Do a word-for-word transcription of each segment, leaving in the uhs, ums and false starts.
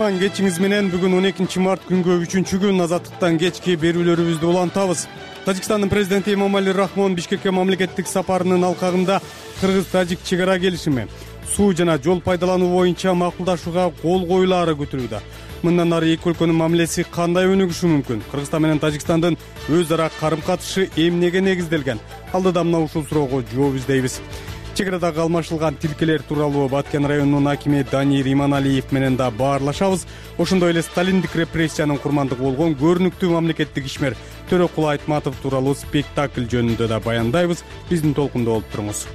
кутман кечиңиз менен. Бүгүн он экинчи март күнгө үчүнчү күн азаттыктан кечки берүүлөрүбүздү улантабыз. Тажикстандын президенти Эмомали Рахмон Бишкекке мамлекеттик сапарынын алкагында кыргыз-тажик чек ара келишими, суу жана жол пайдалануу боюнча макулдашууга кол коюлаары күтүлүүдө. Мындан ары эки өлкөнүн мамилеси кандай өнүгүшү мүмкүн? Кыргызстан менен Тажикстандын өз ара карым-катышы эмнеге негизделген? Алдыда мына ушул суроого жооп издейбиз. Чек арадагы алмашылган тилкелер тууралуу Баткен районунун акими Данир Иманалиев менен да баарлашабыз. Ошондой эле сталиндик репрессиянын курмандыгы болгон көрүнүктүү мамлекеттик ишмер Төрөкул Айтматов тууралуу спектакль жөнүндө да баяндайбыз. Биздин толкунда болуп туруңуз.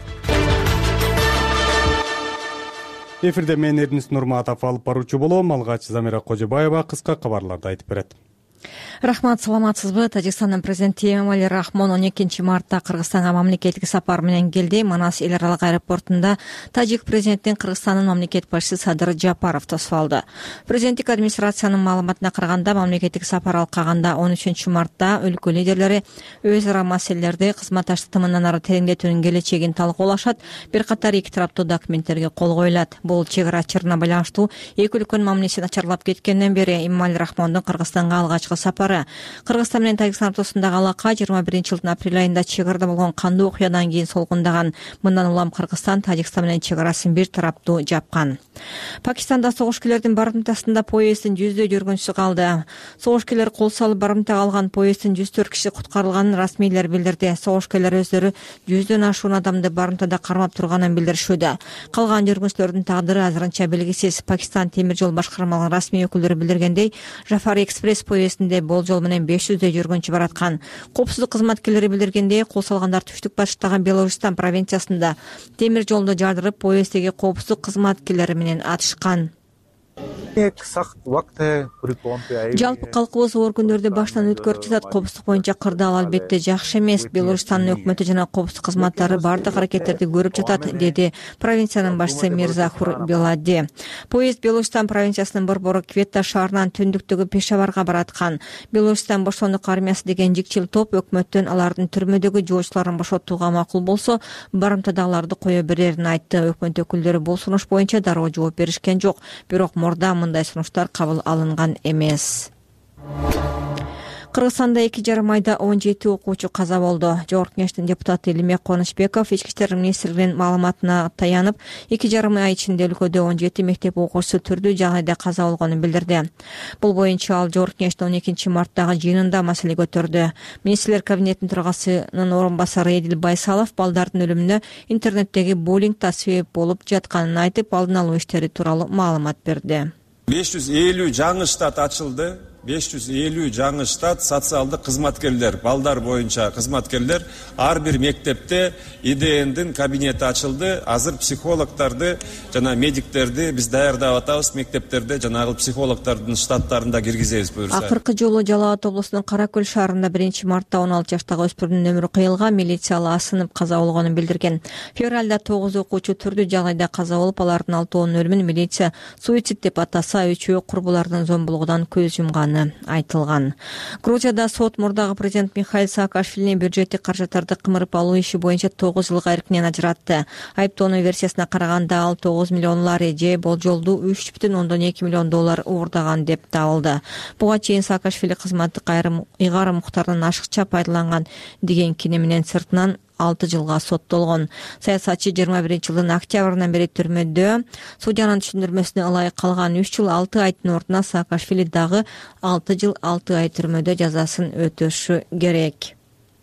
Эфирде мен Эрдинис Нурматов алып баруучу болом. Алгач Замира Кожобаева кыска кабарларды айтып берет. Рахмат, саламатсызбы? Тажикстандын президенти Эмомали Рахмон он экинчи мартта Кыргызстанга мамлекеттик сапар менен келди. Манас эл аралык аэропортунда тажик президентин Кыргызстандын мамлекет башчысы Садыр Жапаров тосуп алды. Президенттик администрациянын маалыматына караганда, мамлекеттик сапар алкагында он үчүнчү мартта өлкө лидерлери өз ара маселелерди, кызматташтыкты мындан ары тереңдетүүнүн келечегин талкуулашат. Бир катар эки тараптуу документтерге кол коюлат. Бул чек ара чырына байланыштуу эки өлкөнүн мамилеси начарлап кеткенден бери Эмомали Рахмондун Кыргызстанга алгачкы сапары. Кыргызстан менен Тажикстан ортосундагы алака жыйырма биринчи жылдын апрель айында чек арада болгон кандуу окуядан кийин солгундаган. Мындан улам Кыргызстан Тажикстан менен чек арасын бир тараптуу жапкан. Пакистанда согушкерлердин барымтасында поезддин жүздөй жүргүнчүсү калды. Согушкерлер кол салып барымтага алган поезддин жүз төрт киши куткарылганын расмийлер билдирди. Согушкерлер өздөрү жүздөн ашуун адамды барымтада кармап турганын билдиришүүдө. Калган жүргүнчүлөрдүн тагдыры азырынча белгисиз. Пакистан темир жол башкармалыгынын расмий өкүлдөрү билдиргендей, Жафар экспресс поездинде болжол менен беш жүздөй жүргүнчү бараткан. Коопсуздук кызматкерлери билдиргендей, кол салгандар түштүк башыштагы Белорустан провинциясында темир жолду жардырып, поезддеги коопсуздук кызматкерлери менен атышкан. Жалпы калкыбыз оор күндөрдү баштан өткөрүп жатат. Коопсуздук боюнча кырдаал албетте жакшы эмес. Белорустандын өкмөтү жана коопсуздук кызматтары бардык аракеттерди көрүп жатат, деди провинциянын башчысы Мирзахур Белади. Поезд Белорустан провинциясынын борбору Кветта шаарынан түндүктөгү Пешаварга бараткан. Белорустан бошондук армиясы деген жикчил топ өкмөттөн алардын түрмөдөгү жоочуларын бошотууга макул болсо, барымтадагыларды кое берерин айтты. Өкмөт өкүлдөрү бул сунуш боюнча дароо жооп беришкен жок. Бирок мурда мындай сунуштар кабыл алынган эмес. Кыргызстанда эки жарым айда он жети окуучу каза болду. Жогорку Кеңештин депутаты Илимбек Конучбеков Ички иштер министрлигинин маалыматына таянып, эки жарым ай ичинде өлкөдө он жети мектеп окуучусу түрдүү жагдайда каза болгонун билдирди. Бул боюнча ал Жогорку Кеңештин он экинчи марттагы жыйынында маселе көтөрдү. Министрлер кабинетинин төрагасынын орун басары Эдил Байсалов балдардын өлүмүнө интернеттеги буллинг да себеп болуп жатканын айтып, алдын алуу иштери тууралуу маалымат берди. беш жүз элүү жаңы штат ачылды. беш жүз элүү жаңы штат социалдык кызматкерлер, балдар боюнча кызматкерлер. Ар бир мектепте И Д Ндин кабинети ачылды. Азыр психологдорду жана медиктерди биз даярдап атабыз. Мектептерде жанагы психологдордун штаттарында киргизебиз буюрса. Акыркы жолу Жалал Абад облусунун Кара Көл шаарында биринчи мартта он алты жаштагы өспүрүмдүн өмүрү кыйылган, милиция ал асынып каза болгонун билдирген. Февралда тогуз окуучу түрдүү жагдайда каза болуп, алардын алтоонун өлүмүн милиция суицид деп атаса, үчөө курбулардын зомбулугунан көз жумган айтылган. Грузияда сот мурдагы президент Михаил Саакашвилинин бюджеттик каражаттарды кымырып алуу иши боюнча тогуз жылга эркинен ажыратты. Айыптоонун версиясына караганда, ал тогуз миллион лари же болжолду үч бүтүн ондон эки миллион доллар уурдаган деп табылды. Буга чейин Саакашвили кызматтык айрым ыйгарым укуктардан ашыкча пайдаланган деген кини менен сыртынан алты жылга соттолгон. Саясатчы жыйырма биринчи жылдын октябрынан бери түрмөдө. Судьянын түшүндүрмөсүнө ылайык калган үч жыл алты айдын ордуна Саакашвили дагы алты жыл алты ай түрмөдө жазасын өтөшү керек.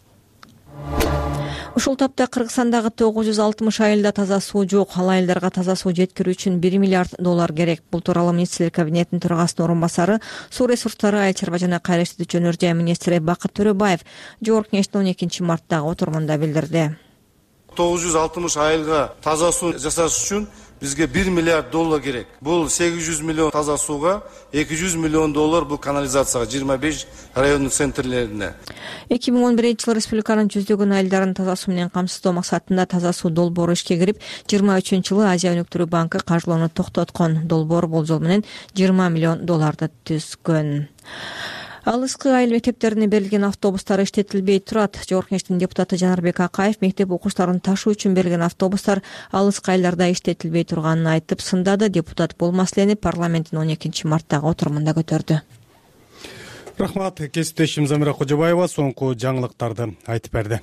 Ушул тапта Кыргызстандагы тогуз жүз алтымыш айылда таза суу жок. Ал айылдарга таза суу жеткирүү үчүн бир миллиард доллар керек. Бул тууралуу министрлер кабинетинин төрагасынын орун басары, суу ресурстары, айыл чарба жана кайра иштетүүчү жай министри Бакыт Төрөбаев Жогорку Кеңештин он экинчи марттагы отурумунда билдирди. тогуз жүз алтымыш айылга таза суу жасаш үчүн бизге бир миллиард доллар керек. Бул сегиз жүз миллион таза сууга, эки жүз миллион доллар бул канализацияга, жыйырма беш райондун центрлерине. эки миң он биринчи жылы республиканын жүздөгөн айылдарын таза суу менен камсыздоо максатында таза суу долбоору ишке кирип, жыйырма үчүнчү жылы Азия өнүктүрүү банкы каржылоону токтоткон. Долбоор болжол менен жыйырма миллион долларды түзгөн. Алыскы айыл мектептерине берилген автобустар иштетилбей турат. Жогорку Кеңештин депутаты Жанарбек Акаев мектеп окуучуларын ташуу үчүн берилген автобустар алыскы айылдарда иштетилбей турганын айтып сындады. Депутат бул маселени парламенттин он экинчи марттагы отурумунда көтөрдү. Рахмат, кесиптешим Замира Кожобаева соңку жаңылыктарды айтып берди.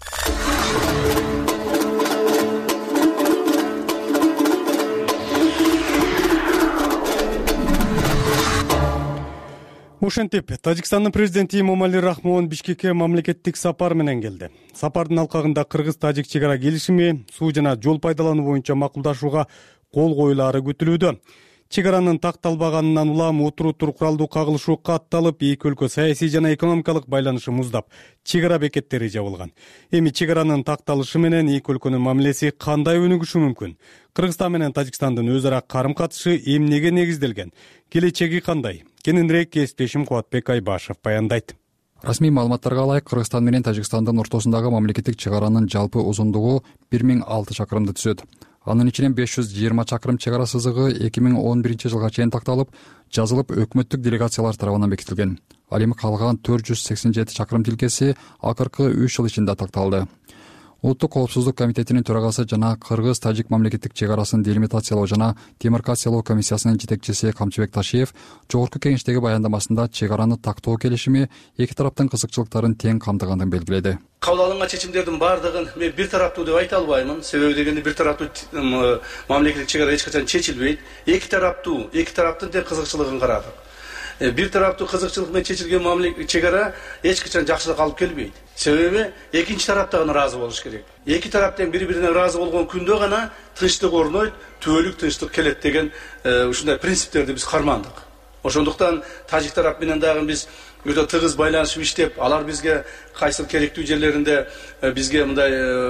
Ошентип, Тажикстандын президенти Эмомали Рахмон Бишкекке мамлекеттик сапар менен келди. Сапардын алкагында кыргыз-тажик чек ара келишими, суу жана жол пайдалануу боюнча макулдашууга кол коюлаары күтүлүүдө. Чек аранын такталбаганынан улам отуруу-тур куралдуу кагылышуу катталып, эки өлкө саясий жана экономикалык байланышы муздап, чек ара бекеттери жабылган. Эми чек аранын такталышы менен эки өлкөнүн мамилеси кандай өнүгүшү мүмкүн? Кыргызстан менен Тажикстандын өз ара карым-катышы эмнеге негизделген? Келечеги кандай? Кененирээк кесиптешим Кубатбек Айбашев баяндайт. Расмий маалыматтарга ылайык, Кыргызстан менен Тажикстандын ортосундагы мамлекеттик чек аранын жалпы узундугу бир миң алты чакырымды түзөт. Анын ичинен беш жүз жыйырма чакырым чек ара сызыгы эки миң он биринчи жылга чейин такталып, жазылып өкмөттүк делегациялар тарабынан бекитилген. Ал эми калган төрт жүз сексен жети чакырым тилкеси акыркы үч жыл ичинде такталды. Улуттук коопсуздук комитетинин төрагасы жана Кыргыз-Тажик мамлекеттик чек арасын делимитациялоо жана демаркациялоо комиссиясынын жетекчиси Камчыбек Ташиев Жогорку Кеңештеги баяндамасында чек араны тактоо келишими эки тараптын кызыкчылыктарын тең камтыганын белгиледи. Кабыл алынган чечимдердин бардыгын мен бир тараптуу деп айта албаймын. Себеби дегенде бир тараптуу мамлекеттик чек ара эч качан чечилбейт. Эки тараптуу, эки тараптын тең кызыкчылыгын карадык. Бир тараптуу кызыкчылык менен чечилген мамлекеттик чек ара эч качан жакшылык алып келбейт. Себеби экинчи тарап да ыраазы болуш керек. Эки тарап тең бири-бирине ыраазы болгон күндө гана тынчтык орнойт, түбөлүк тынчтык келет деген ушундай принциптерди биз кармандык. Ошондуктан тажик тарап менен дагы биз өтө тыгыз байланышып иштеп, алар бизге кайсыл керектүү жерлеринде бизге мындай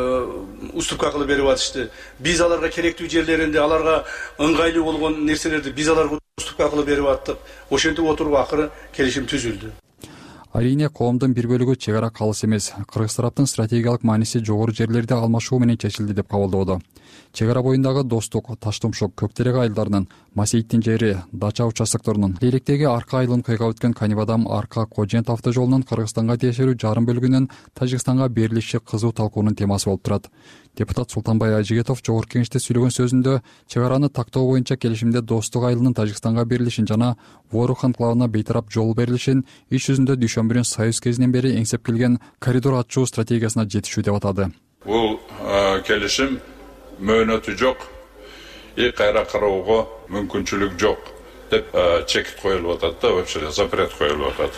уступка кылып берип атышты. Биз аларга керектүү жерлеринде аларга ыңгайлуу болгон нерселерди биз аларга уступка кылып берип аттык. Ошентип отуруп акыры келишим түзүлдү. Арийне коомдун бир бөлүгү чек ара калыс эмес, кыргыз тараптын стратегиялык мааниси жогору жерлерди алмашуу менен чечилди деп кабылдоодо. Чек ара боюндагы Достук, Таштумшук, Көктерек айылдарынын, Масейиттин жери, Дача участоктарынын, Лейлектеги Арка айылын кыйгап өткөн Канибадам Арка Кожент автожолунун Кыргызстанга тиешелүү жарым бөлүгүнүн Тажикстанга берилиши кызуу талкуунун темасы болуп турат. Депутат Султанбай Ажигетов Жогорку Кеңеште сүйлөгөн сөзүндө чек араны тактоо боюнча келишимде Достук айылынын Тажикстанга берилишин жана Ворух анклавына бейтарап жол берилишин иш жүзүндө Дүйшөмбүнүн Союз кезинен бери эңсеп келген коридор ачуу стратегиясына жетишүү деп атады. Бул келишим мөөнөтү жок, и кайра кароого мүмкүнчүлүк жок деп чекит коюлуп атат да, вообще запрет коюлуп атат.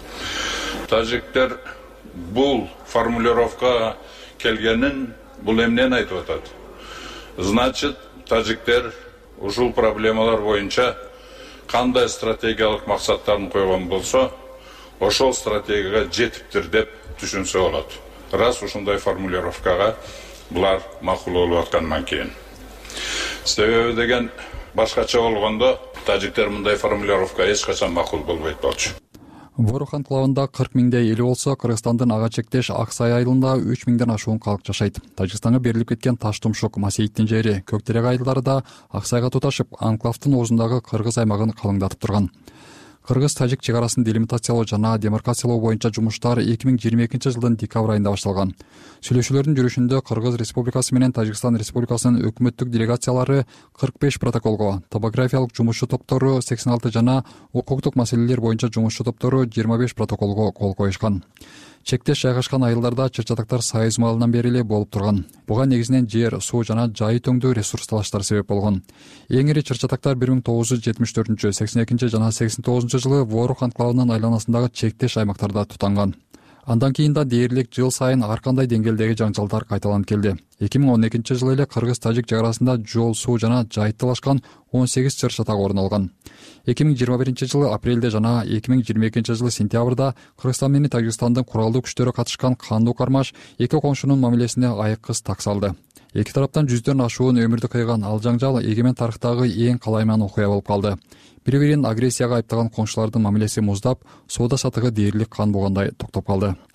Тажиктер бул формулировка келгенин бул эмнени айтып атат? Значит, тажиктер ушул проблемалар боюнча кандай стратегиялык максаттарын койгон болсо, ошол стратегияга жетиптир деп түшүнсө болот. Раз ушундай формулировкага булар макул болуп аткандан кийин. Себеби деген башкача болгондо тажиктер мындай формулировка эч качан макул болбойт болчу. Ворух анклавында кырк миңдей эле болсо, Кыргызстандын ага чектеш Аксай айылында үч миңден ашуун калк жашайт. Тажикстанга берилип кеткен Таштумшук, Масейиттин жери, Көктерек айылдары да Аксайга туташып, анклавдын оозундагы кыргыз аймагын калыңдатып турган. Кыргыз-Тажик чек арасын делимитациялоо жана демаркациялоо боюнча жумуштар эки миң жыйырма экинчи жылдын декабрь айында башталган. Сүйлөшүүлөрдүн жүрүшүндө Кыргыз Республикасы менен Тажикстан Республикасынын өкмөттүк делегациялары кырк беш протоколго, топографиялык жумушчу топтору сексен алты жана укуктук маселелер боюнча жумушчу топтору жыйырма беш протоколго кол коюшкан. Чектеш жайгашкан айылдарда чыр-чатактар Союз маалынан бери эле болуп турган. Буга негизинен жер, суу жана жайы төңдүү ресурс талаштар себеп болгон. Эң ири чыр-чатактар бир миң тогуз жүз жетимиш төртүнчү, сексен экинчи жана сексен тогузунчу жылы Ворух анклавынын айланасындагы чектеш аймактарда тутанган. Андан кийин да дээрлик жыл сайын ар кандай деңгээлдеги жаңжалдар кайталанып келди. эки миң он экинчи жылы эле Кыргыз-Тажик чек арасында жол, суу жана жайыт талашкан он сегиз чыр-чатак орун алган. эки миң жыйырма биринчи жылы апрелде жана эки миң жыйырма экинчи жылы сентябрда Кыргызстан менен Тажикстандын куралдуу күчтөрү катышкан кандуу кармаш эки коңшунун мамилесине айыккыс так салды. Эки тараптан жүздөн ашуун өмүрдү кыйган ал жаңжал эгемен тарыхтагы эң калайман окуя болуп калды. Бири-бирин агрессияга айыптаган коңшулардын мамилеси муздап, соода сатыгы дээрлик кан болгондой токтоп калды.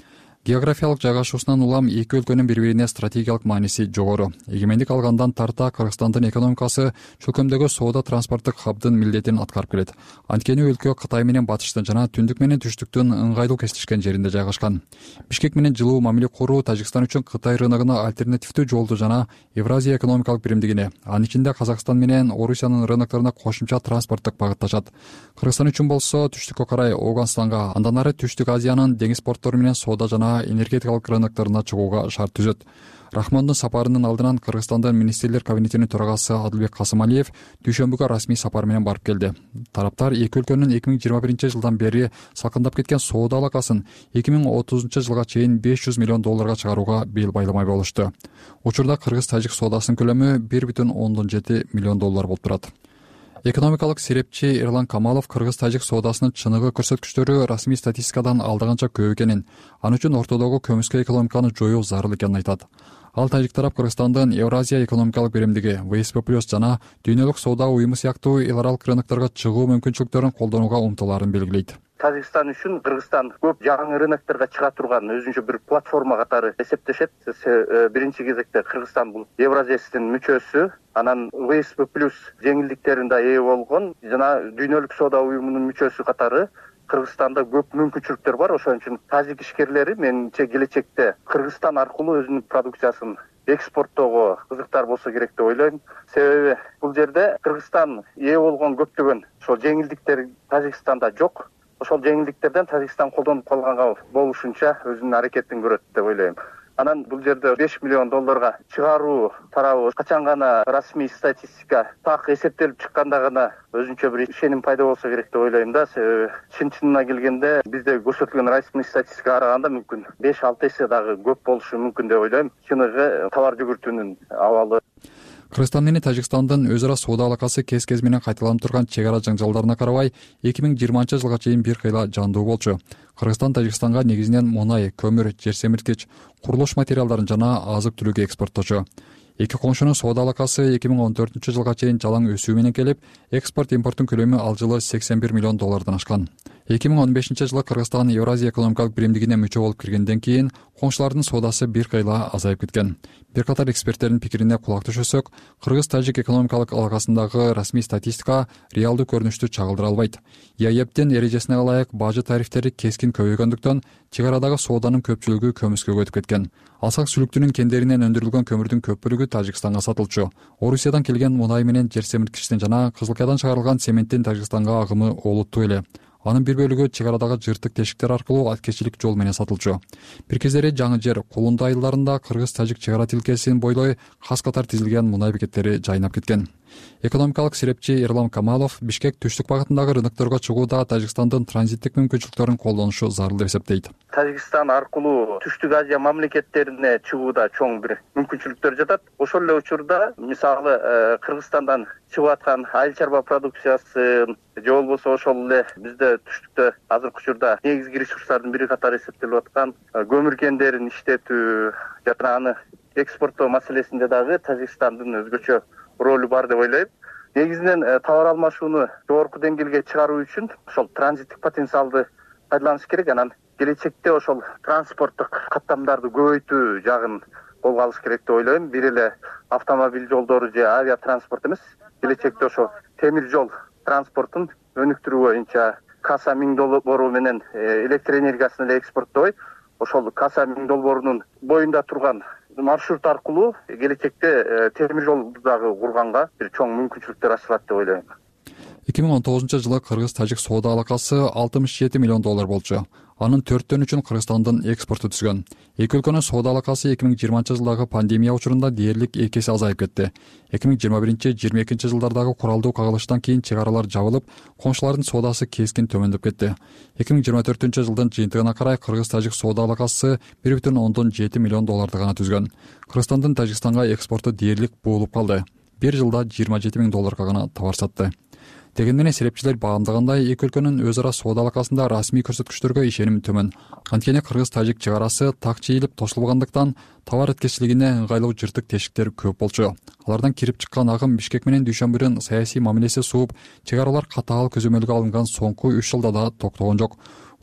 Географиялык жайгашуусунан улам эки өлкөнүн бири бирине стратегиялык мааниси жогору. Эгемендик алгандан тарта Кыргызстандын экономикасы чөлкөмдөгү соода транспорттук хабдын милдетин аткарып келет. Анткени өлкө Кытай менен батыштын жана түндүк менен түштүктүн ыңгайлуу кесилишкен жеринде жайгашкан. Бишкек менен жылуу мамиле куруу Тажикстан үчүн Кытай рыногуна альтернативдүү жолду жана Евразия экономикалык биримдигине, анын ичинде Казакстан менен Орусиянын рынокторуна кошумча транспорттук багытташат. Кыргызстан үчүн болсо түштүккө карай Ооганстанга, андан ары Түштүк Азиянын деңиз порттору менен соода жана энергетикалык рынокторуна чыгууга шарт түзөт. Рахмондун сапарынын алдынан Кыргызстандын министрлер кабинетинин төрагасы Адылбек Касымалиев дүйшөмбүгө расмий сапар менен барып келди. Тараптар эки өлкөнүн эки миң жыйырма биринчи жылдан бери салкындап кеткен соода алакасын эки миң отузунчу жылга чейин беш жүз миллион долларга чыгарууга бел байламай болушту. Учурда кыргыз-тажик соодасынын көлөмү бир бүтүн ондон жети миллион доллар болуп турат. Экономикалык серепчи Эрлан Камалов кыргыз-тажик соодасынын чыныгы көрсөткүчтөрү расмий статистикадан алдаганча көп экенин, анын үчүн ортодогу көмүскө экономиканы жоюу зарыл экенин айтат. Ал тажик тарап Кыргызстандын Евразия экономикалык биримдиги вэ эс пэ плюс жана дүйнөлүк соода уюму сыяктуу эл аралык рынокторго чыгуу мүмкүнчүлүктөрүн колдонууга умтулаарын белгилейт. Тажикстан үчүн Кыргызстан көп жаңы рынокторго чыга турган өзүнчө бир платформа катары эсептешет. Биринчи кезекте Кыргызстан бул Евразиясынын мүчөсү, анан вэ эс пэ плюс жеңилдиктерине ээ болгон жана дүйнөлүк соода уюмунун мүчөсү катары Кыргызстанда көп мүмкүнчүлүктөр бар. Ошон үчүн тажик ишкерлери менимче келечекте Кыргызстан аркылуу өзүнүн продукциясын экспорттоого кызыктар болсо керек деп ойлойм. Себеби бул жерде Кыргызстан ээ болгон көптөгөн ошол жеңилдиктер Тажикстанда жок. Ошол жеңилдиктерден Тажикстан колдонуп калганга болушунча өзүнүн аракетин көрөт деп ойлойм. Анан бул жерде беш миллион долларга чыгаруу тарабы качан гана расмий статистика так эсептелип чыкканда гана өзүнчө бир ишеним пайда болсо керек деп ойлойм да. Себеби чын чынына келгенде бизде көрсөтүлгөн расмий статистикага караганда мүмкүн беш алты эсе дагы көп болушу мүмкүн деп ойлойм. Чыныгы товар жүгүртүүнүн абалы. Кыргызстан менен Тажикстандын өз ара соода алакасы кез-кез менен кайталанып турган чек ара жаңжалдарына карабай эки миң жыйырманчы жылга чейин бир кыйла жандуу болчу. Кыргызстан Тажикстанга негизинен мунай, көмүр, жер семирткич, курулуш материалдарын жана азык-түлүк экспортточу. Эки коңшунун соода алакасы эки миң он төртүнчү жылга чейин жалаң өсүү менен келип, экспорт-импорттун көлөмү ал жылы сексен бир миллион доллардан ашкан. эки миң он бешинчи жылы Кыргызстан Евразия экономикалык биримдигине мүчө болуп киргенден кийин коңшулардын соодасы бир кыйла азайып кеткен. Бир катар эксперттердин пикирине кулак түшөсөк, кыргыз-тажик экономикалык алакасындагы расмий статистика реалдуу көрүнүштү чагылдыра албайт. ЕАЭБтин эрежесине ылайык бажы тарифтери кескин көбөйгөндүктөн чек арадагы сооданын көпчүлүгү көмүскөгө өтүп кеткен. Алсак сүлүктүнүн кендеринен өндүрүлгөн көмүрдүн көп бөлүгү Тажикстанга сатылчу. Орусиядан келген мунай менен жер семирткичтин жана Кызылкаядан чыгарылган цементтин Тажикстанга агымы олуттуу эле. Анын бир бөлүгү чек арадагы жыртык тешиктер аркылуу аткечилик жол менен сатылчу. Бир кездери жаңы жер Кулунду айылдарында кыргыз-тажик чек ара тилкесин бойлой кас катар тизилген мунай бекеттери жайнап кеткен. Экономикалык серепчи Эрлан Камалов Бишкек түштүк багытындагы рынокторго чыгууда Тажикстандын транзиттик мүмкүнчүлүктөрүн колдонушу зарыл деп эсептейт. Тажикстан аркылуу Түштүк Азия мамлекеттерине чыгууда чоң бир мүмкүнчүлүктөр жатат. Ошол эле учурда мисалы Кыргызстандан чыгып аткан айыл чарба продукциясы же болбосо ошол эле бизде түштүктө азыркы учурда негизги ресурстардын бири катары эсептелип аткан көмүр кендерин иштетүү жана аны экспорттоо маселесинде дагы Тажикстандын өзгөчө ролу бар деп ойлойм. Негизинен товар алмашууну жогорку деңгээлге чыгаруу үчүн ошол транзиттик потенциалды пайдаланыш керек. Анан келечекте ошол транспорттук каттамдарды көбөйтүү жагын колго алыш керек деп ойлойм. Бир эле автомобиль жолдору же авиа транспорт эмес, келечекте ошо темир жол транспортун өнүктүрүү боюнча Каса миң долбоору менен электр энергиясын эле экспорттобой, ошол Каса миң долбоорунун боюнда турган маршрут аркылуу келечекте темир жолду дагы курганга бир чоң мүмкүнчүлүктөр ачылат деп ойлойм. эки миң он тогузунчу жылы кыргыз-тажик соода алакасы алтымыш жети миллион доллар болчу. Анын төрттөн үчүн Кыргызстандын экспорту түзгөн. Эки өлкөнүн соода алакасы эки миң жыйырманчы жылдагы пандемия учурунда дээрлик эки эсе азайып кетти. эки миң жыйырма биринчи жыйырма экинчи жылдардагы куралдуу кагылыштан кийин чек аралар жабылып, коңшулардын соодасы кескин төмөндөп кетти. эки миң жыйырма төртүнчү жылдын жыйынтыгына карай кыргыз-тажик соода алакасы бир бүтүн ондон жети миллион долларды гана түзгөн. Кыргызстандын Тажикстанга экспорту дээрлик буулуп калды. Бир жылда жыйырма жети миң долларга гана товар сатты. Деген менен серепчилер баамдагандай эки өлкөнүн өз ара соода алакасында расмий көрсөткүчтөргө ишеним төмөн. Анткени кыргыз-тажик чек арасы так чийилип тошулбагандыктан товар эткечилигине ыңгайлуу жыртык тешиктер көп болчу. Алардан кирип чыккан агым Бишкек менен Дүйшөмбүдүн саясий мамилеси сууп, чек аралар катаал көзөмөлгө алынган соңку үч жылда да токтогон жок.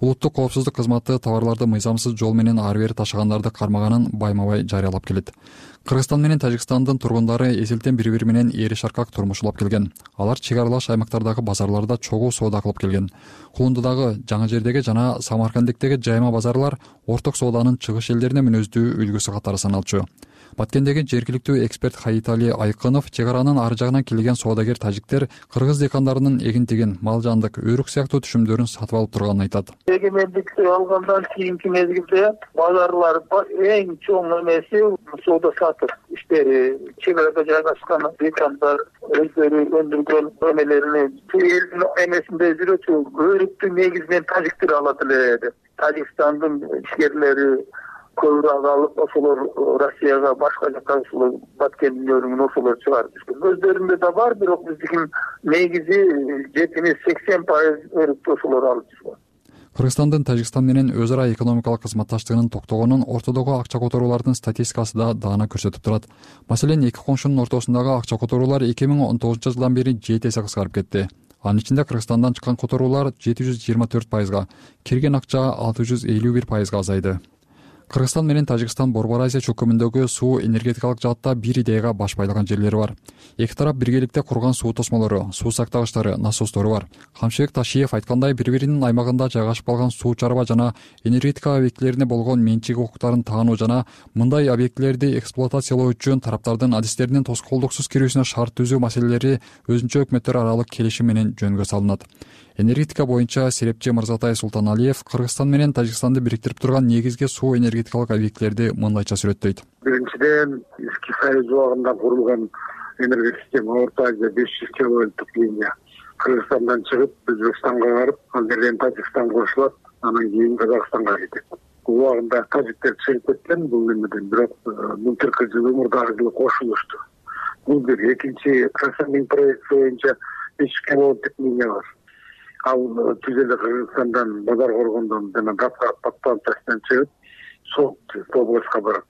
улуттук коопсуздук кызматы товарларды мыйзамсыз жол менен ары бери ташыгандарды кармаганын байма бай жарыялап келет. Кыргызстан менен Тажикстандын тургундары эзелтен бири бири менен эри шаркак турмуш улап келген. Алар чек аралаш аймактардагы базарларда чогуу соода кылып келген. Кулундудагы, Жаңы Жердеги жана Самаркандиктеги жайма базарлар орток сооданын чыгыш элдерине мүнөздүү үлгүсү катары саналчу. Баткендеги жергиликтүү эксперт Хаитали Айкынов чек аранын ары жагынан келген соодагер тажиктер кыргыз дыйкандарынын эгин-тигин, мал жандык, өйрүк сыяктуу түшүмдөрүн сатып алып турганын айтат. Эгемендикти алгандан кийинки мезгилде базарлар эң чоң эмеси соода сатып иштери. Чек арада жайгашкан дыйкандар өздөрү өндүргөн эмелерини элдин эмесинде жүрөчү өйрүктү негизинен тажиктер алат эле. Тажикстандын ишкерлери көбүрөөк алып ошолор Россияга, башка жака ушул Баткендин өрүңүн ошолор чыгарып жүргөн. Өздөрүндө да бар, бирок биздикин негизи жетимиш сексен пайыз өрүктү ошолор алып жүргөн. Кыргызстандын Тажикстан менен өз ара экономикалык кызматташтыгынын токтогонун ортодогу акча которуулардын статистикасы да даана көрсөтүп турат. Маселен, эки коңшунун ортосундагы акча которуулар эки миң он тогузунчу жылдан бери жети эсе кыскарып кетти. Анын ичинде Кыргызстандан чыккан которуулар жети жүз жыйырма төрт пайызга, кирген акча алты жүз элүү бир пайызга азайды. Кыргызстан менен Тажикстан Борбор Азия чөкөмүндөгү суу энергетикалык жаатта бир идеяга баш байлаган жерлери бар. Эки тарап биргеликте курган суу тосмолору, суу сактагычтары, насостору бар. Камшыбек Ташиев айткандай, бири-биринин аймагында жайгашып калган суу чарба жана энергетика объектилерине болгон менчик укуктарын таануу жана мындай объектилерди эксплуатациялоо үчүн тараптардын адистеринин тоскоолдуксуз кирүүсүнө шарт түзүү маселелери өзүнчө өкмөттөр аралык келишим менен жөнгө салынат. Энергетика боюнча серепчи Мырзатай Султаналиев Кыргызстан менен Тажикстанды бириктирип турган негизги суу энергетикалык объектилерди мындайча сүрөттөйт. Биринчиден, эски Союз убагында курулган энергия система Орто Азия беш жүз киловольттук линия Кыргызстандан чыгып, Өзбекстанга барып, ал жерден Тажикстанга кошулат, анан кийин Казакстанга кетет. Убагында тажиктер чыгып кеткен бул эмеден, бирок бул кырк жыл мурдагы жылы кошулушту. Бул бир. Экинчи, Красандин проекти боюнча беш жүз киловольттук линия бар. Ал түзеле Кыргызстандан, Базар Коргондон жана Подстанциясынан чыгып, Сок Тобольска барат.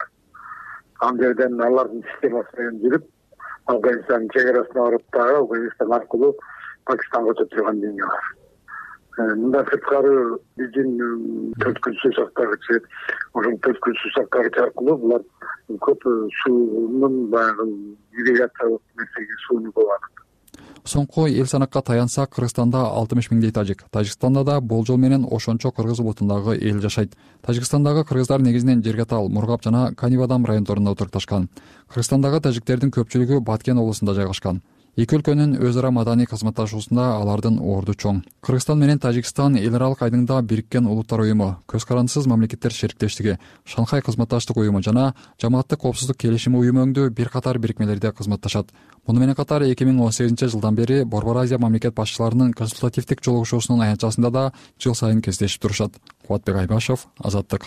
Ал жерден алардын системасы менен жүрүп, Афганистандын чек арасына барып дагы Афганистан аркылуу Пакистанга өтө турган линия бар. Мындан сырткары биздин төрткүл суу сактагычы, ошол төрткүл суу сактагыч аркылуу булар көп суунун баягы ирригациялык нерсеге сууну кылат. Соңку эл санакка таянсак, Кыргызстанда алтымыш миңдей тажик, Тажикстанда да болжол менен ошончо кыргыз улутундагы эл жашайт. Тажикстандагы кыргыздар негизинен Жергатал, Мургап жана Канибадам райондорунда отурукташкан. Кыргызстандагы тажиктердин көпчүлүгү Баткен облусунда жайгашкан. Эки өлкөнүн өз ара маданий кызматташуусунда алардын орду чоң. Кыргызстан менен Тажикстан эл аралык айдыңда Бириккен Улуттар уюму, Көз карандысыз мамлекеттер шериктештиги, Шанхай кызматташтык уюму жана Жамааттык коопсуздук келишими уюму өңдүү бир катар бирикмелерде кызматташат. Муну менен катар эки миң он сегизинчи жылдан бери Борбор Азия мамлекет башчыларынын консультативдик жолугушуусунун аянтчасында да жыл сайын кездешип турушат. Кубатбек Айбашев, Азаттык.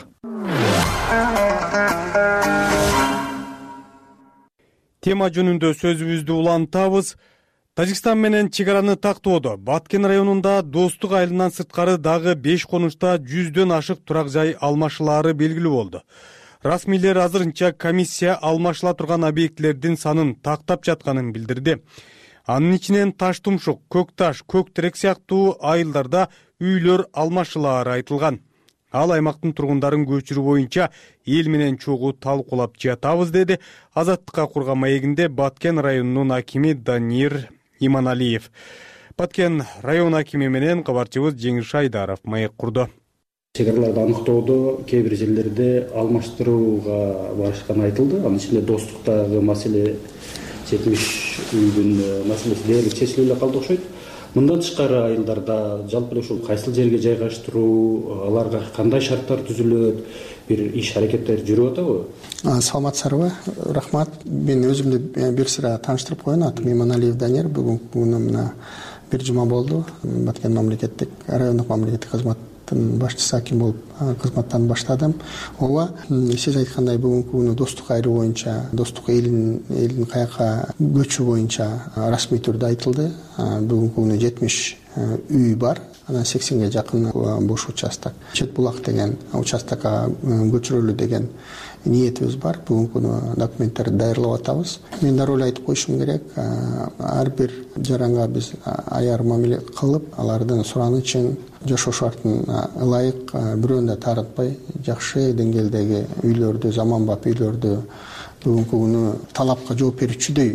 Тема жөнүндө сөзүбүздү улантабыз. Тажикстан менен чек араны тактоодо Баткен районунда Достук айылынан сырткары дагы беш конушта жүздөн ашык турак жай алмашылаары белгилүү болду. Расмийлер азырынча комиссия алмашыла турган объектилердин санын тактап жатканын билдирди. Анын ичинен Таш Тумшук, Көк Таш, Көк Терек сыяктуу айылдарда үйлөр алмашылаары айтылган. Ал аймактын тургундарын көчүрүү боюнча эл менен чогуу талкуулап жатабыз, деди Азаттыкка курган маегинде Баткен районунун акими Данир Иманалиев. Баткен район акими менен кабарчыбыз Жеңиш Айдаров маек курду. Чек араларды аныктоодо кээ бир жерлерде алмаштырууга барышканы айтылды. Анын ичинде Достуктагы маселе жетимиш үйдүн маселеси дээрлик чечилип эле калды окшойт. Мындан тышкары айылдарда жалпы эле ушул кайсыл жерге жайгаштыруу, аларга кандай шарттар түзүлөт, бир иш аракеттер жүрүп атабы? Саламатсыздарбы? Рахмат. Мен өзүмдү бир сыра тааныштырып коеюн. Атым Иманалиев Данир. Бүгүн күнү мына бир жума болду. Баткен мамлекеттик райондук мамлекеттик кызматтын башчысы аким болуп кызматтан баштадым. Ооба, сиз айткандай бүгүнкү күнү Достук айры боюнча, Достук элин элин каяка көчүү боюнча расмий түрдө айтылды. Бүгүнкү күнү жетимиш үй бар. Анан сексенге жакын бош участок. Чет булак деген участокко көчүрөлү деген ниетибиз бар. Бүгүнкү күнү документтерди даярдап атабыз. Мен дароо эле айтып коюшум керек, ар бир жаранга биз аяр мамиле кылып, алардын суранычын жашоо шартына ылайык бирөөнү да таарынтпай жакшы деңгээлдеги үйлөрдү, заманбап үйлөрдү бүгүнкү күнү талапка жооп берүүчүдөй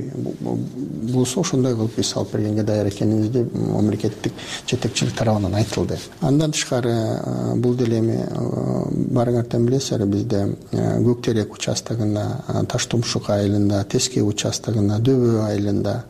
болсо ошондой кылып биз салып бергенге даяр экенибизди мамлекеттик жетекчилик тарабынан айтылды. Андан тышкары бул деле эми баарыңардан билесиздер, бизде Көк терек участогунда, Таштумшук айылында, Теске участогунда, Дөбө айылында,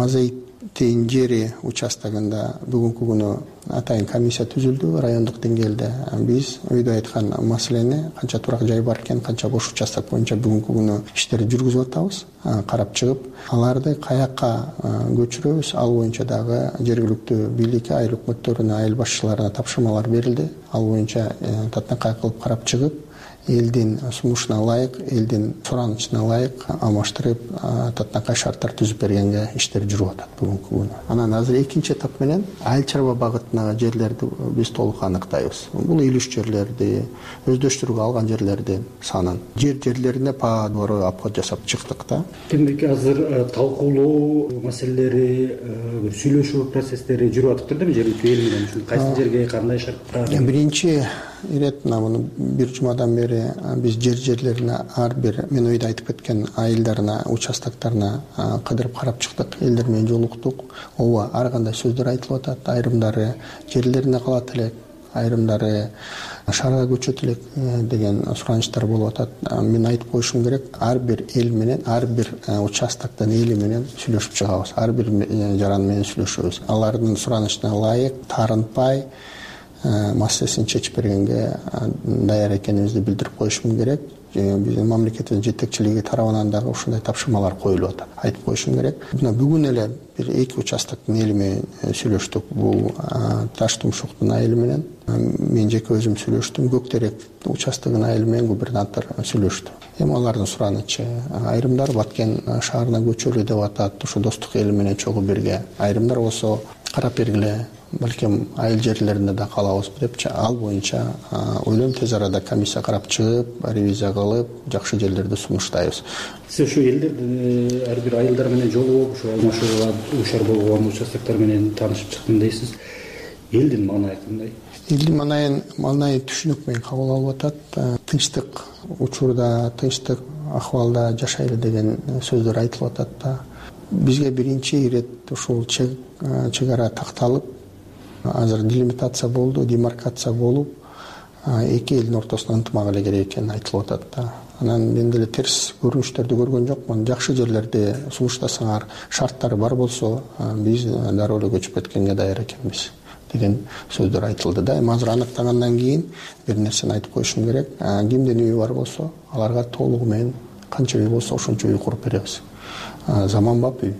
Мазайтин жери участогунда бүгүнкү күнү атайын комиссия түзүлдү райондук деңгээлде. Биз өйдө айткан маселени канча турак жай бар экен, канча бош участок боюнча бүгүнкү күнү иштерди жүргүзүп атабыз. Карап чыгып, аларды каякка көчүрөбүз, ал боюнча дагы жергиликтүү бийликке, айыл өкмөттөрүнө, айыл башчыларына тапшырмалар берилди. Ал боюнча татынакай кылып карап чыгып, элдин сунушуна ылайык, элдин суранычына ылайык алмаштырып, татынакай шарттар түзүп бергенге иштер жүрүп атат бүгүнкү күнү. Анан азыр экинчи этап менен айыл чарба багытындагы жерлерди биз толук аныктайбыз. Бул илиш жерлерди, өздөштүрүүгө алган жерлердин санын, жер жерлерине па doğru обход жасап чыктык да. Демек азыр талкуулоо маселелери, бир сүйлөшүү процесстери жүрүп атыптыр да жергиликтүү эл менен. Ушул кайсы жерге кандай шарттар? Биринчи ирет мына бир жумадан бери биз жер жерлерине ар бир мен өйдө айтып кеткен айылдарына, участоктарына кыдырып карап чыктык, элдер менен жолуктук. Ооба, ар кандай сөздөр айтылып атат. Айрымдары жерлерине калат элек, айрымдары шаарга көчөт элек деген суранычтар болуп атат. Мен айтып коюшум керек, ар бир эл менен, ар бир участоктун эли менен сүйлөшүп чыгабыз, ар бир жаран менен сүйлөшөбүз. Алардын суранычына ылайык, таарынтпай маселесин чечип бергенге даяр экенибизди билдирип коюшум керек. Биздин мамлекеттин жетекчилиги тарабынан дагы ушундай тапшырмалар коюлуп атат. Айтып коюшум керек. Мына бүгүн эле бир эки участоктун эли менен сүйлөштүк. Бул Таштумшуктун айылы менен мен жеке өзүм сүйлөштүм. Көк терек участогунун айылы менен губернатор сүйлөштү. Эми алардын суранычы, айрымдар Баткен шаарына көчөлү деп атат. Ушу достук эли менен чогуу бирге. Айрымдар болсо карап бергиле, балким айыл жерлеринде да калабыз депчи, ал боюнча ойлойм тез арада комиссия карап чыгып, ревизия кылып, жакшы жерлерди сунуштайбыз. Сиз ушу элдерди ар бир айылдар менен жолугуп, ушу алмашууга дуушар болгон участоктор менен таанышып чыктым дейсиз. Элдин маанайы кандай? Элдин маанайын маанайы түшүнүк менен кабыл алып атат. Тынчтык учурда, тынчтык акыбалда жашайлы деген сөздөр айтылып атат да. Бизге биринчи ирет ушул чек ара такталып, азыр делимитация болду, демаркация болуп, эки элдин ортосуна ынтымак эле керек экени айтылып атат да. Анан мен деле терс көрүнүштөрдү көргөн жокмун. Жакшы жерлерди сунуштасаңар, шарттары бар болсо, биз дароо эле көчүп кеткенге даяр экенбиз деген сөздөр айтылды да. Эми азыр аныктагандан кийин бир нерсени айтып коюшум керек. Кимдин үйү бар болсо, аларга толугу менен канча үй болсо ошончо үй куруп беребиз. Заманбап үй.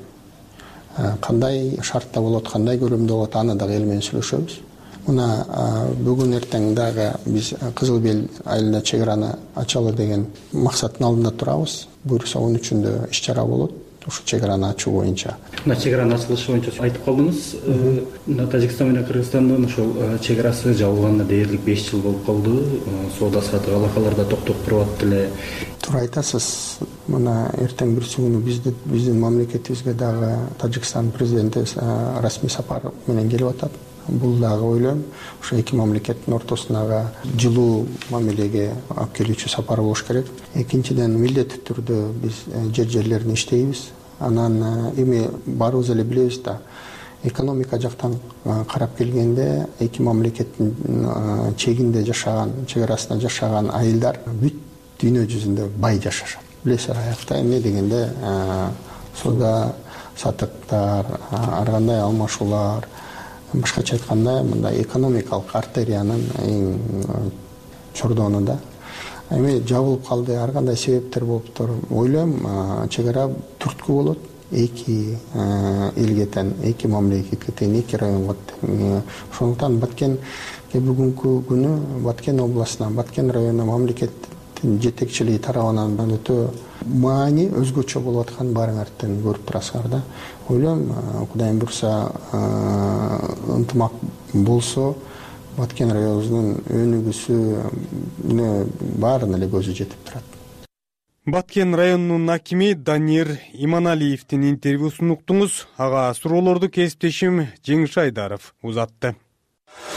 Кандай шартта болот, кандай көрөмдө болот, аны дагы эл менен сүйлөшөбүз. Мына бүгүн эртең дагы биз Кызыл Бел айылына чек араны ачалы деген максаттын алдында турабыз. Буюрса он үчүндө иш чара болот. Ушу чек араны ачуу боюнча. Мына чек араны ачылышы боюнча айтып калдыңыз. Мына Тажикстан менен Кыргызстандын ошол чек арасы жабылганына дээрлик беш жыл болуп калды. Соода саттык алакаларда токтоп туруп эле. Туура айтасыз. Мына эртең бир күнү биздин биздин мамлекетибизге дагы Тажикстан президенти расмий сапар менен келип атат. Бул дагы ойлойм, ошо эки мамлекеттин ортосундагы жылуу мамилеге алып келүүчү сапар болуш керек. Экинчиден, милдеттүү түрдө биз жер жерлерин иштейбиз. Анан эми баарыбыз эле билебиз да, экономика жактан карап келгенде эки мамлекеттин чегинде жашаган, чек арасында жашаган айылдар бүт дүйнө жүзүндө бай жашашат. Билесиз, аякта эмне дегенде соода саттыктар, ар кандай алмашуулар, башкача айтканда, мындай экономикалык артериянын эң чордону да. Эми жабылып калды, ар кандай себептер болуптур. Ойлойм, чек ара түрткү болот. Эки элге тең, эки мамлекетке тең, эки районго тең. Ошондуктан Баткен бүгүнкү күнү Баткен областына, Баткен районуна мамлекеттин жетекчилиги тарабынан өтө маани өзгөчө болуп аткан баарыңардан көрүп турасыңар да. Ойлойм, Кудайым буйрса, ынтымак болсо, Баткен районунун өнүгүүсүнө баарына эле көзү жетип турат. Баткен районунун акими Данир Иманалиевдин интервьюсун уктуңуз. Ага суроолорду кесиптешим Жеңиш Айдаров узатты.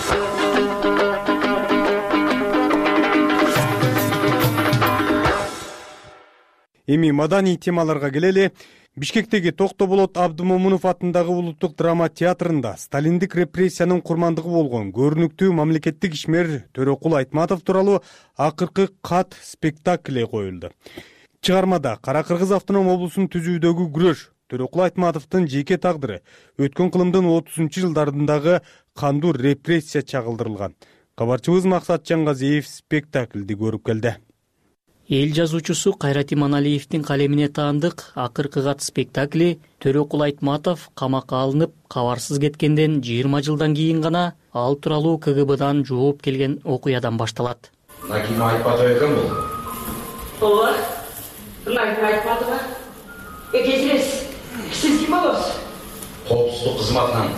Эми маданий темаларга келели. Бишкектеги Токтоболот Абдымомунов атындагы улуттук драма театрында сталиндик репрессиянын курмандыгы болгон көрүнүктүү мамлекеттик ишмер Төрөкул Айтматов тууралуу акыркы кат спектакли коюлду. Чыгармада Кара Кыргыз автоном облусун түзүүдөгү күрөш, Төрөкул Айтматовдун жеке тагдыры, өткөн кылымдын отузунчу жылдарындагы кандуу репрессия чагылдырылган. Кабарчыбыз Максат Жаңгазиев спектаклди көрүп келди. Эл жазуучусу Кайрат Иманалиевдин калемине таандык акыркы кат спектакли Төрөкул Айтматов камакка алынып, кабарсыз кеткенден жыйырма жылдан кийин гана ал тууралуу К Г Бдан жооп келген окуядан башталат. Нагима Айтматова экен бул. Ооба. Нагима Айтматова. Экечиңиз, сиз ким болосуз? Коопсуздук кызматынан.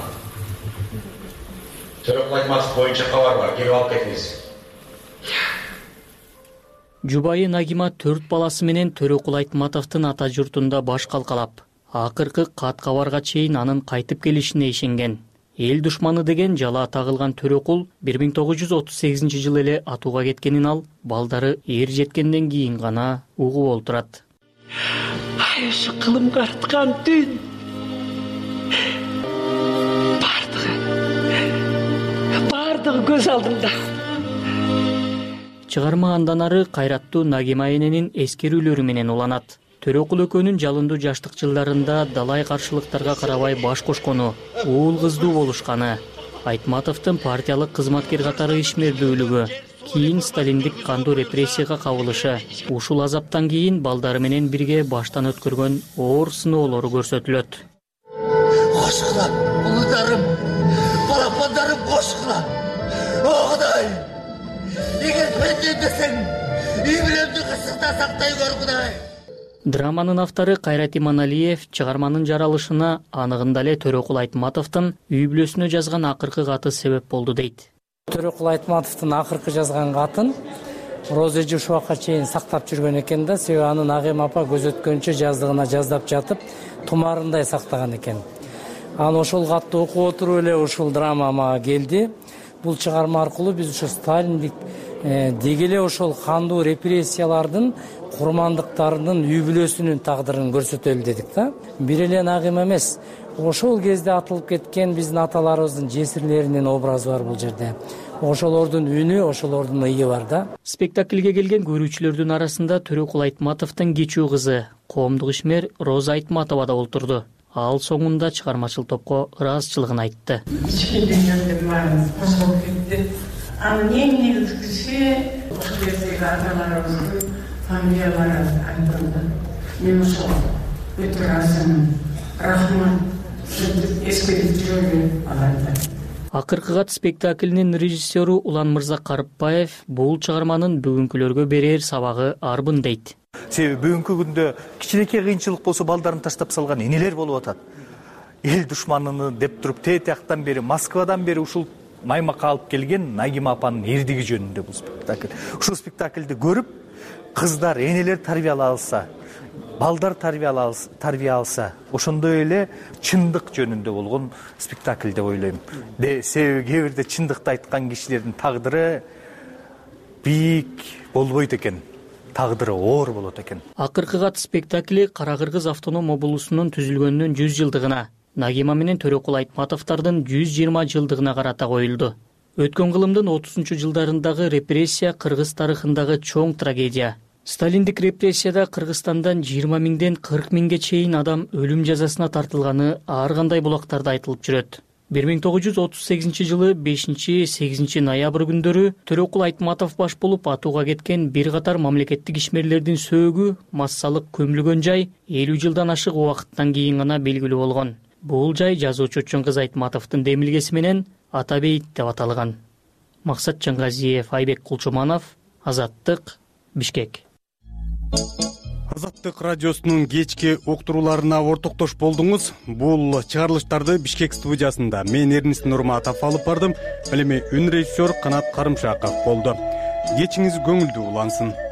Төрөкул Айтматов боюнча кабар бар, келип алып кетиңиз. Жубайы Нагима төрт баласы менен Төрөкул Айтматовдун ата журтунда баш калкалап, акыркы кат кабарга чейин анын кайтып келишине ишенген. Эл душманы деген жала тагылган Төрөкул бир миң тогуз жүз отуз сегизинчи жылы эле атууга кеткенин ал балдары эр жеткенден кийин гана угуп олтурат. Ай, ушу кылымга арткан түн. Бардыгы. Бардыгы көз алдымда. Чыгарма андан ары кайраттуу Нагима эненин эскерүүлөрү менен уланат. Төрөкул экөөнүн жалындуу жаштык жылдарында далай каршылыктарга карабай баш кошкону, уул кыздуу болушканы, Айтматовдун партиялык кызматкер катары ишмердүүлүгү, кийин сталиндик кандуу репрессияга кабылышы, ушул азаптан кийин балдары менен бирге баштан өткөргөн оор сыноолору көрсөтүлөт. Кошкула, улударым, балапандарым кошкула. О Кудай! Эгер бенден десең, ийбиремди кырсыкта сактай көр, Кудай. Драманын автору Кайрат Иманалиев чыгарманын жаралышына анығында эле Төрөкул Айтматовдун үй бүлөсүнө жазган акыркы каты себеп болду дейт. Төрөкул Айтматовдун акыркы жазган катын Роза эже ушул убакка чейин сактап жүргөн экен да, себеби аны Нагима апа көз өткөнчө жаздыгына жаздап жатып, тумарындай сактаган экен. Аны ошол катты окуп отуруп эле ушул драмама келди. Бул чыгарма аркылуу биз ошо сталиндик деги эле ошол кандуу репрессиялардын курмандыктарынын үй бүлөсүнүн тагдырын көрсөтөлү дедик да. Бир эле Нагима эмес, ошол кезде атылып кеткен биздин аталарыбыздын жесирлеринин образы бар бул жерде. Ошолордун үнү, ошолордун ыйы бар да. Спектакльге келген көрүүчүлөрдүн арасында Төрөкул Айтматовдун кичүү кызы, коомдук ишмер Роза Айтматова да олтурду. Ал соңунда чыгармачыл топко ыраазычылыгын айтты. Анын эң негизгиси ошол кездеги аталарыбыздын фамилиялары айтылды. Мен ошол өтө ыраазымын. Рахмат, сиздин эскерип жүргөн аларды. Акыркы кат спектаклинин режиссеру Улан Мырза Карыпбаев бул чыгарманын бүгүнкүлөргө берер сабагы арбын дейт. Себеби бүгүнкү күндө кичинекей кыйынчылык болсо балдарын таштап салган энелер болуп атат. Эл душманыны деп туруп тетияктан бери, Москвадан бери ушул маймакка алып келген Нагима апанын эрдиги жөнүндө бул спектакль. Ушул спектакльди көрүп, кыздар, энелер тарбиялай алса, балдар тарбия алса, ошондой эле чындык жөнүндө болгон спектакль деп ойлойм. Себеби кээ бирде чындыкты айткан кишилердин тагдыры бийик болбойт экен. Тагдыры оор болот экен. Акыркы кат спектакли Кара Кыргыз автоном облусунун түзүлгөнүнүн жүз жылдыгына, Нагима менен Төрөкул Айтматовдордун жүз жыйырма жылдыгына карата коюлду. Өткөн кылымдын отузунчу жылдарындагы репрессия Кыргыз тарыхындагы чоң трагедия. Сталиндик репрессияда Кыргызстандан жыйырма миңден кырк миңге чейин адам өлүм жазасына тартылганы ар кандай булактарда айтылып жүрөт. бир миң тогуз жүз отуз сегизинчи жылы бешинчи сегизинчи ноябрь күндөрү Төрөкул Айтматов баш болуп атууга кеткен бир катар мамлекеттик ишмерлердин сөөгү массалык көмүлгөн жай элүү жылдан ашык убакыттан кийин гана белгилүү болгон. Бул жай жазуучу Чоңкыз Айтматовдун демилгеси менен Ата бейит деп аталган. Максат Жаңгазиев, Айбек Кулчуманов, Азаттык, Бишкек. Азаттык радиосунун кечки уктурууларына ортоктош болдуңуз. Бул чыгарылыштарды Бишкек студиясында мен Эрнис Нурматов алып бардым. Ал эми үн режиссер Канат Карымшаков болду. Кечиңиз көңүлдүү улансын.